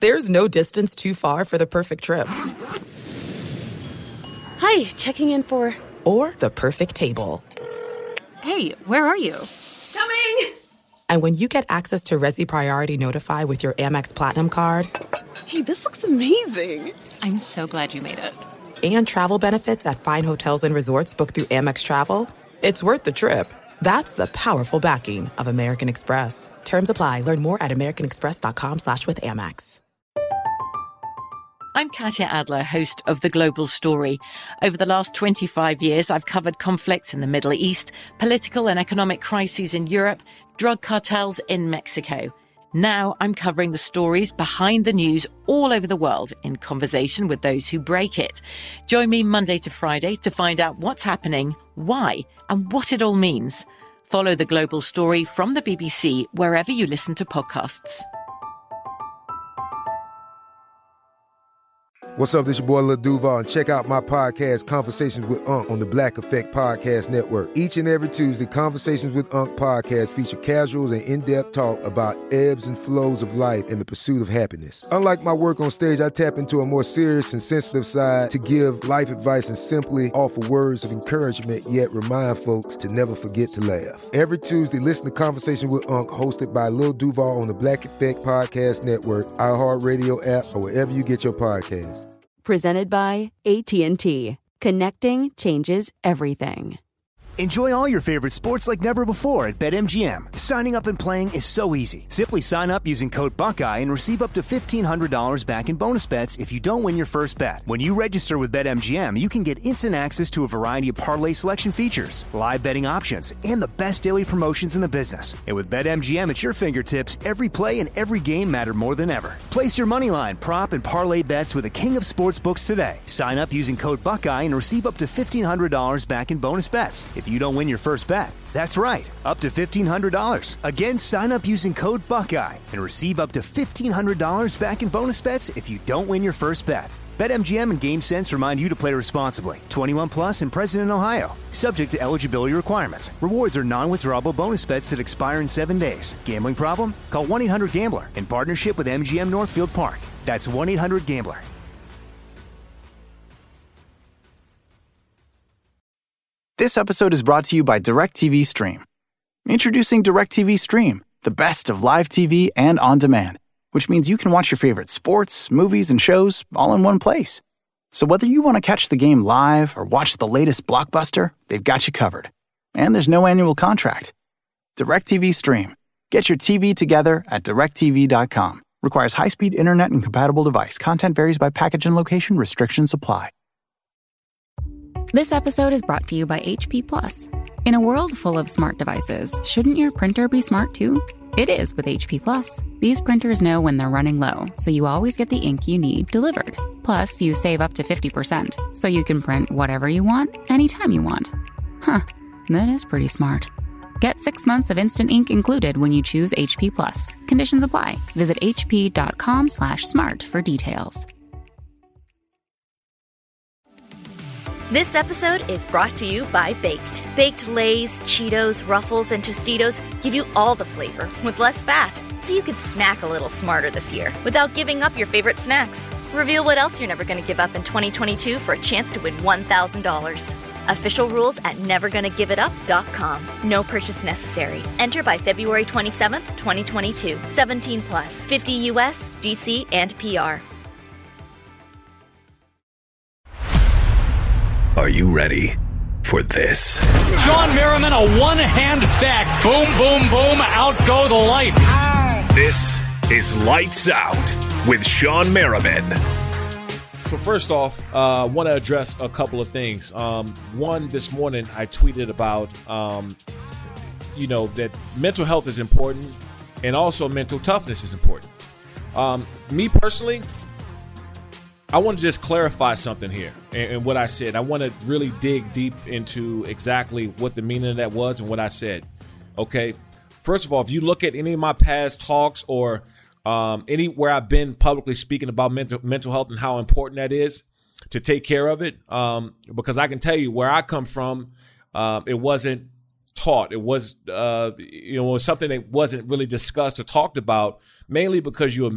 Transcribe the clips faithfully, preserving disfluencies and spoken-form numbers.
There's no distance too far for the perfect trip. Hi, checking in for... Or the perfect table. Hey, where are you? Coming! And when you get access to Resi Priority Notify with your Amex Platinum card... Hey, this looks amazing. I'm so glad you made it. And travel benefits at fine hotels and resorts booked through Amex Travel, it's worth the trip. That's the powerful backing of American Express. Terms apply. Learn more at americanexpress.com slash with Amex. I'm Katya Adler, host of The Global Story. Over the last twenty-five years, I've covered conflicts in the Middle East, political and economic crises in Europe, drug cartels in Mexico. Now I'm covering the stories behind the news all over the world in conversation with those who break it. Join me Monday to Friday to find out what's happening, why, and what it all means. Follow The Global Story from the B B C wherever you listen to podcasts. What's up, this your boy Lil Duval, and check out my podcast, Conversations with Unc, on the Black Effect Podcast Network. Each and every Tuesday, Conversations with Unc podcast feature casuals and in-depth talk about ebbs and flows of life and the pursuit of happiness. Unlike my work on stage, I tap into a more serious and sensitive side to give life advice and simply offer words of encouragement, yet remind folks to never forget to laugh. Every Tuesday, listen to Conversation with Unc, hosted by Lil Duval on the Black Effect Podcast Network, iHeartRadio app, or wherever you get your podcasts. Presented by A T and T. Connecting changes everything. Enjoy all your favorite sports like never before at BetMGM. Signing up and playing is so easy. Simply sign up using code Buckeye and receive up to fifteen hundred dollars back in bonus bets if you don't win your first bet. When you register with BetMGM, you can get instant access to a variety of parlay selection features, live betting options, and the best daily promotions in the business. And with BetMGM at your fingertips, every play and every game matter more than ever. Place your moneyline, prop, and parlay bets with the king of sportsbooks today. Sign up using code Buckeye and receive up to fifteen hundred dollars back in bonus bets if you don't win your first bet. That's right, up to fifteen hundred dollars. Again, sign up using code Buckeye and receive up to fifteen hundred dollars back in bonus bets if you don't win your first bet. BetMGM and GameSense remind you to play responsibly. twenty-one plus and present in Ohio. Subject to eligibility requirements. Rewards are non-withdrawable bonus bets that expire in seven days. Gambling problem? Call one eight hundred gambler in partnership with M G M Northfield Park. That's one eight hundred gambler. This episode is brought to you by DirecTV Stream. Introducing DirecTV Stream, the best of live T V and on demand, which means you can watch your favorite sports, movies, and shows all in one place. So whether you want to catch the game live or watch the latest blockbuster, they've got you covered. And there's no annual contract. DirecTV Stream. Get your T V together at direct T V dot com. Requires high-speed internet and compatible device. Content varies by package and location. Restrictions apply. This episode is brought to you by H P Plus. In a world full of smart devices, shouldn't your printer be smart too? It is with H P Plus. These printers know when they're running low, so you always get the ink you need delivered. Plus, you save up to fifty percent, so you can print whatever you want, anytime you want. Huh, that is pretty smart. Get six months of instant ink included when you choose H P Plus. Conditions apply. Visit hp.com slash smart for details. This episode is brought to you by Baked. Baked Lays, Cheetos, Ruffles, and Tostitos give you all the flavor with less fat, so you can snack a little smarter this year without giving up your favorite snacks. Reveal what else you're never going to give up in twenty twenty-two for a chance to win one thousand dollars. Official rules at never gonna give it up dot com. No purchase necessary. Enter by February twenty-seventh, twenty twenty-two. seventeen plus. fifty U S, D C, and P R. Are you ready for this? Sean Merriman, a one-hand sack. Boom, boom, boom. Out go the lights. This is Lights Out with Sean Merriman. So first off, I uh, want to address a couple of things. Um, one, this morning I tweeted about, um, you know, that mental health is important and also mental toughness is important. Um, me personally, I want to just clarify something here and, and what I said. I want to really dig deep into exactly what the meaning of that was and what I said. Okay. First of all, if you look at any of my past talks or um, anywhere I've been publicly speaking about mental mental health and how important that is to take care of it, um, because I can tell you where I come from, um, it wasn't taught. It was, uh, you know, it was something that wasn't really discussed or talked about, mainly because you're a man.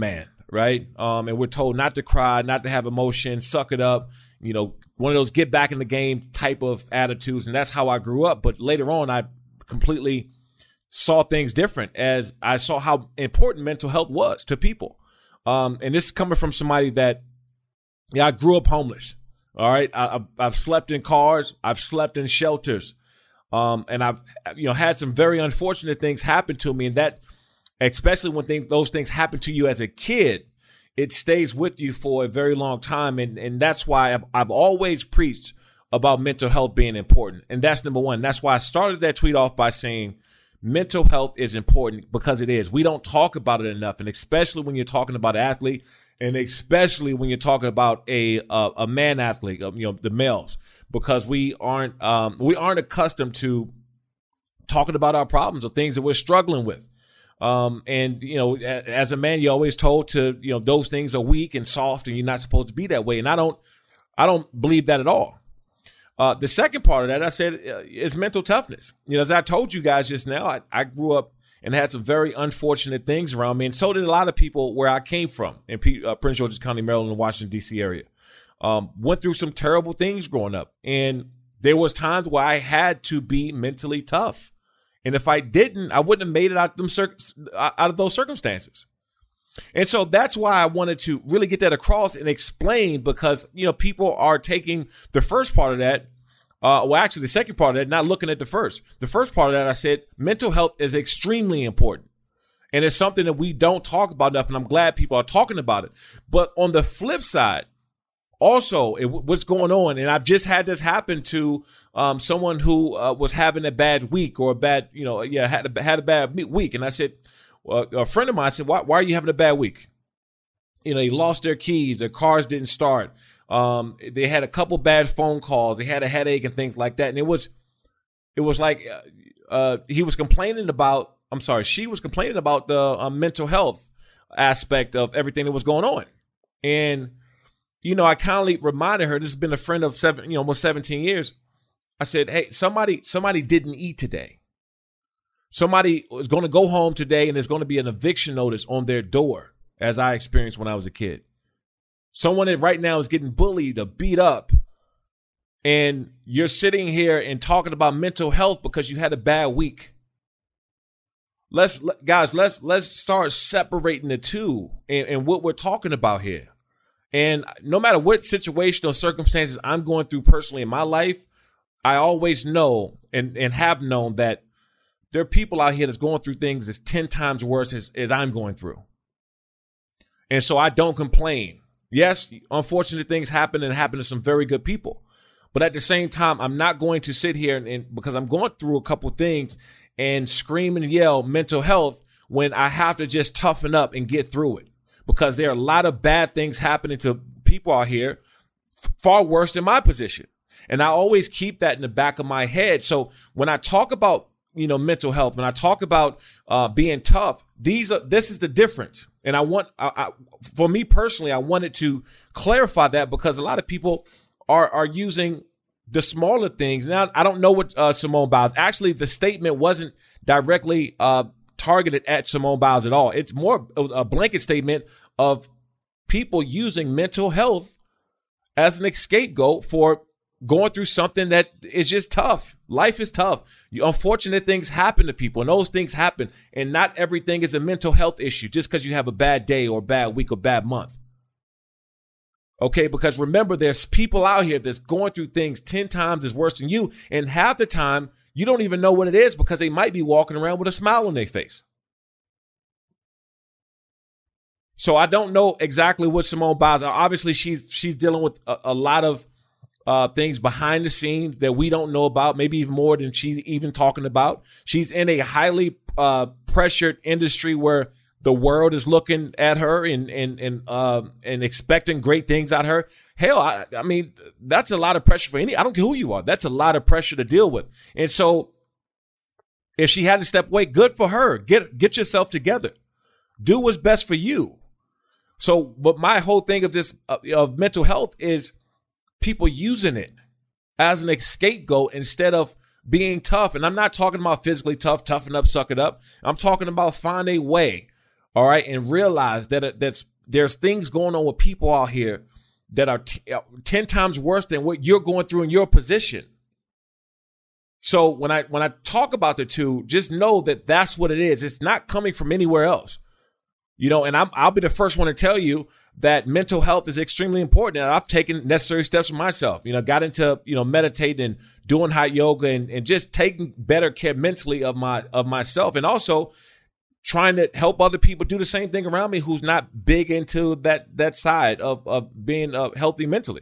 right? Um, and we're told not to cry, not to have emotion, suck it up, you know, one of those get back in the game type of attitudes. And that's how I grew up. But later on, I completely saw things different as I saw how important mental health was to people. Um, and this is coming from somebody that, yeah, I grew up homeless. All right. I, I've, I've slept in cars. I've slept in shelters. Um, and I've, you know, had some very unfortunate things happen to me. And that, especially when things, those things happen to you as a kid, it stays with you for a very long time. And, and that's why I've, I've always preached about mental health being important. And that's number one. That's why I started that tweet off by saying mental health is important, because it is. We don't talk about it enough. And especially when you're talking about an athlete, and especially when you're talking about a a, a man athlete, you know, the males, because we aren't um, we aren't accustomed to talking about our problems or things that we're struggling with. Um, and, you know, as a man, you're always told to, you know, those things are weak and soft and you're not supposed to be that way. And I don't, I don't believe that at all. Uh, the second part of that, I said, uh, is mental toughness. You know, as I told you guys just now, I, I grew up and had some very unfortunate things around me. And so did a lot of people where I came from in P- uh, Prince George's County, Maryland, and Washington, D C area. Um, went through some terrible things growing up. And there was times where I had to be mentally tough. And if I didn't, I wouldn't have made it out of, them cir- out of those circumstances. And so that's why I wanted to really get that across and explain, because, you know, people are taking the first part of that. Uh, well, actually, the second part of that, not looking at the first. The first part of that, I said, mental health is extremely important. And it's something that we don't talk about enough. And I'm glad people are talking about it. But on the flip side, also, it, what's going on, and I've just had this happen to um, someone who uh, was having a bad week or a bad, you know, yeah, had a, had a bad week. And I said, uh, a friend of mine said, why, why are you having a bad week? You know, they lost their keys, their cars didn't start. Um, they had a couple bad phone calls, they had a headache and things like that. And it was, it was like uh, uh, he was complaining about, I'm sorry, she was complaining about the uh, mental health aspect of everything that was going on. And you know, I kindly reminded her, this has been a friend of seven, you know, almost seventeen years. I said, hey, somebody, somebody didn't eat today. Somebody is going to go home today and there's going to be an eviction notice on their door, as I experienced when I was a kid. Someone that right now is getting bullied or beat up. And you're sitting here and talking about mental health because you had a bad week. Let's, guys, let's, let's start separating the two and, and what we're talking about here. And no matter what situation or circumstances I'm going through personally in my life, I always know and, and have known that there are people out here that's going through things that's ten times worse as, as I'm going through. And so I don't complain. Yes, unfortunate things happen and happen to some very good people. But at the same time, I'm not going to sit here and, and because I'm going through a couple things and scream and yell mental health when I have to just toughen up and get through it. Because there are a lot of bad things happening to people out here, far worse than my position. And I always keep that in the back of my head. So when I talk about, you know, mental health, when I talk about uh, being tough, these are, this is the difference. And I want, I, I, for me personally, I wanted to clarify that because a lot of people are are using the smaller things. Now, I don't know what uh, Simone Biles, actually, the statement wasn't directly uh targeted at Simone Biles at all. It's more a blanket statement of people using mental health as an scapegoat for going through something that is just tough. Life is tough. Unfortunate things happen to people, and those things happen. And not everything is a mental health issue just because you have a bad day or a bad week or bad month. Okay, because remember, there's people out here that's going through things ten times as worse than you, and half the time, you don't even know what it is because they might be walking around with a smile on their face. So I don't know exactly what Simone Biles, obviously she's she's dealing with a, a lot of uh, things behind the scenes that we don't know about, maybe even more than she's even talking about. She's in a highly uh, pressured industry where the world is looking at her and and and uh, and expecting great things out of her. Hell, I, I mean, that's a lot of pressure for any. I don't care who you are. That's a lot of pressure to deal with. And so, if she had to step away, good for her. Get get yourself together. Do what's best for you. So, but my whole thing of this uh, of mental health is people using it as an scapegoat instead of being tough. And I'm not talking about physically tough, toughen up, suck it up. I'm talking about find a way. All right. And realize that that's there's things going on with people out here that are t- ten times worse than what you're going through in your position. So when I when I talk about the two, just know that that's what it is. It's not coming from anywhere else. You know, and I'm, I'll be the first one to tell you that mental health is extremely important. And I've taken necessary steps for myself. You know, got into, you know, meditating and doing hot yoga and, and just taking better care mentally of my of myself. And also trying to help other people do the same thing around me who's not big into that that side of, of being uh, healthy mentally.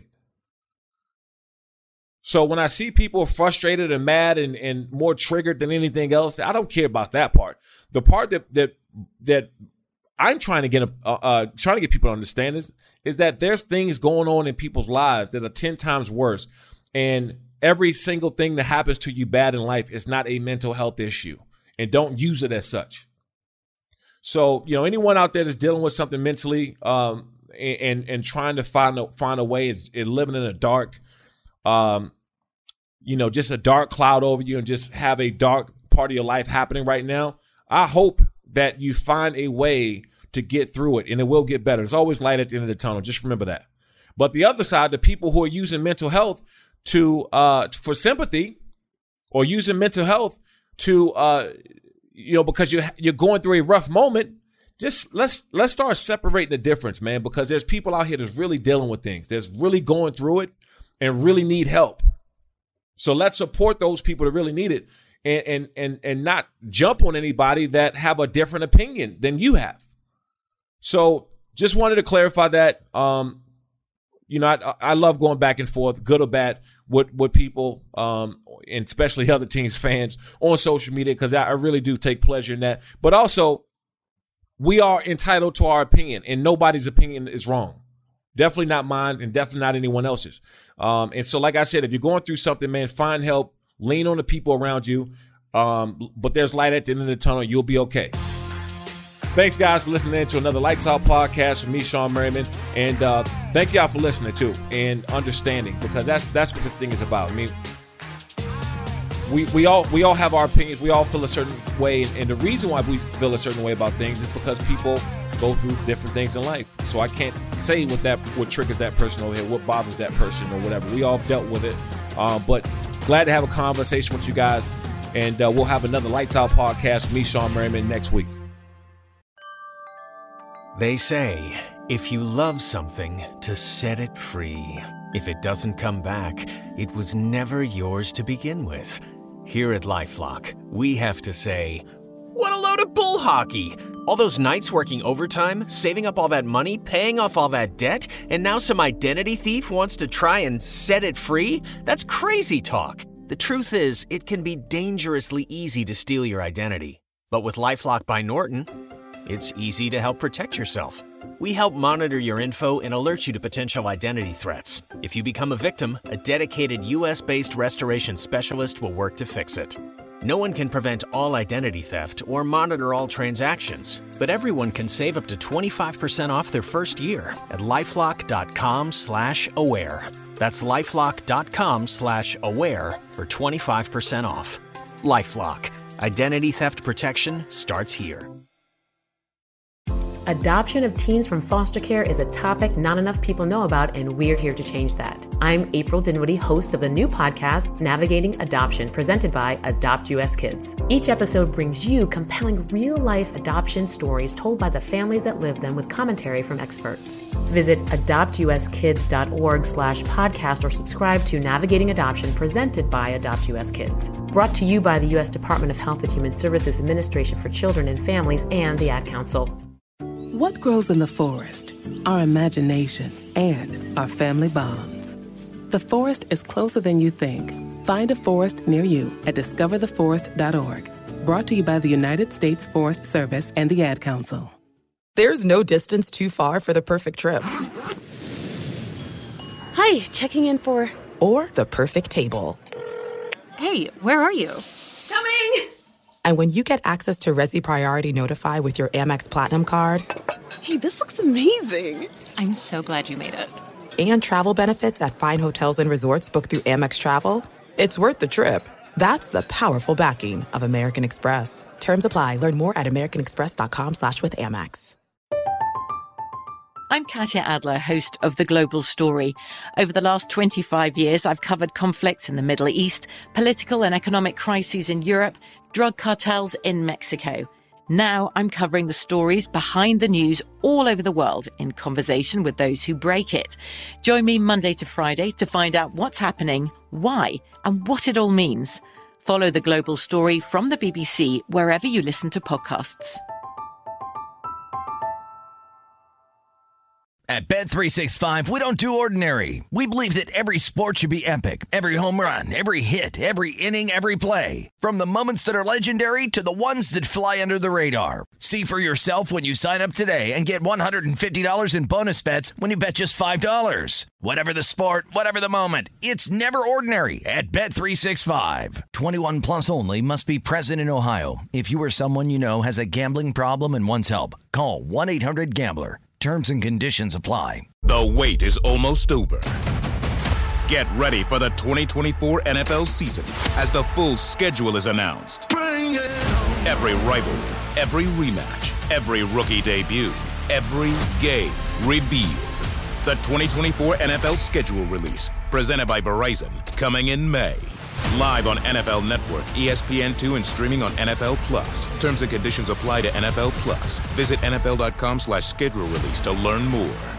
So when I see people frustrated and mad and, and more triggered than anything else, I don't care about that part. The part that that that I'm trying to get uh, uh, trying to get people to understand is is that there's things going on in people's lives that are ten times worse, and every single thing that happens to you bad in life is not a mental health issue, and don't use it as such. So you know, anyone out there that's dealing with something mentally um, and, and and trying to find a find a way is, is living in a dark. Um, you know, just a dark cloud over you and just have a dark part of your life happening right now. I hope that you find a way to get through it, and it will get better. There's always light at the end of the tunnel. Just remember that. But the other side, the people who are using mental health to uh, for sympathy, or using mental health to uh, you know, because you're you're going through a rough moment. Just let's let's start separating the difference, man. Because there's people out here that's really dealing with things. That's really going through it and really need help. So let's support those people that really need it, and and and and not jump on anybody that have a different opinion than you have. So just wanted to clarify that. Um, you know, I, I love going back and forth, good or bad, with with people, um, and especially other teams' fans on social media, because I, I really do take pleasure in that. But also, we are entitled to our opinion, and nobody's opinion is wrong. Definitely not mine, and definitely not anyone else's. Um, and so, like I said, if you're going through something, man, find help. Lean on the people around you. Um, but there's light at the end of the tunnel. You'll be okay. Thanks, guys, for listening to another Lights Out podcast with me, Sean Merriman. And uh, thank y'all for listening, too, and understanding, because that's that's what this thing is about. I mean, we we all we all have our opinions. We all feel a certain way. And the reason why we feel a certain way about things is because people go through different things in life. So I can't say what that what triggers that person over here, what bothers that person or whatever. We all dealt with it. Uh, but glad to have a conversation with you guys. And uh, we'll have another Lights Out podcast with me, Sean Merriman, next week. They say, if you love something, to set it free. If it doesn't come back, it was never yours to begin with. Here at LifeLock, we have to say, what a load of bull hockey! All those nights working overtime, saving up all that money, paying off all that debt, and now some identity thief wants to try and set it free? That's crazy talk. The truth is, it can be dangerously easy to steal your identity. But with LifeLock by Norton, it's easy to help protect yourself. We help monitor your info and alert you to potential identity threats. If you become a victim, a dedicated U S-based restoration specialist will work to fix it. No one can prevent all identity theft or monitor all transactions, but everyone can save up to twenty-five percent off their first year at LifeLock.com slash aware. That's LifeLock.com slash aware for twenty-five percent off. LifeLock. Identity theft protection starts here. Adoption of teens from foster care is a topic not enough people know about, and we're here to change that. I'm April Dinwiddie, host of the new podcast, Navigating Adoption, presented by Adopt U S Kids. Each episode brings you compelling real-life adoption stories told by the families that live them with commentary from experts. Visit adoptuskids.org slash podcast or subscribe to Navigating Adoption, presented by Adopt U S Kids. Brought to you by the U S Department of Health and Human Services Administration for Children and Families and the Ad Council. What grows in the forest? Our imagination and our family bonds. The forest is closer than you think. Find a forest near you at discover the forest dot org. Brought to you by the United States Forest Service and the Ad Council. There's no distance too far for the perfect trip. Hi, checking in for... Or the perfect table. Hey, where are you? Coming! And when you get access to Resi Priority Notify with your Amex Platinum card... Hey, this looks amazing! I'm so glad you made it. And travel benefits at fine hotels and resorts booked through Amex Travel, it's worth the trip. That's the powerful backing of American Express. Terms apply. Learn more at americanexpress.com slash with Amex. I'm Katya Adler, host of The Global Story. Over the last twenty-five years, I've covered conflicts in the Middle East, political and economic crises in Europe, drug cartels in Mexico. Now I'm covering the stories behind the news all over the world in conversation with those who break it. Join me Monday to Friday to find out what's happening, why, and what it all means. Follow The Global Story from the B B C wherever you listen to podcasts. At Bet three sixty-five, we don't do ordinary. We believe that every sport should be epic. Every home run, every hit, every inning, every play. From the moments that are legendary to the ones that fly under the radar. See for yourself when you sign up today and get one hundred fifty dollars in bonus bets when you bet just five dollars. Whatever the sport, whatever the moment, it's never ordinary at Bet three sixty-five. twenty-one plus only. Must be present in Ohio. If you or someone you know has a gambling problem and wants help, call one eight hundred gambler. Terms and conditions apply. The wait is almost over. Get ready for the twenty twenty-four N F L season as the full schedule is announced. Bring it on. Every rivalry, every rematch, every rookie debut, every game revealed. The twenty twenty-four N F L schedule release, presented by Verizon, coming in May. Live on N F L Network, E S P N two, and streaming on N F L Plus. Terms and conditions apply to N F L Plus. Visit N F L dot com slash schedule release to learn more.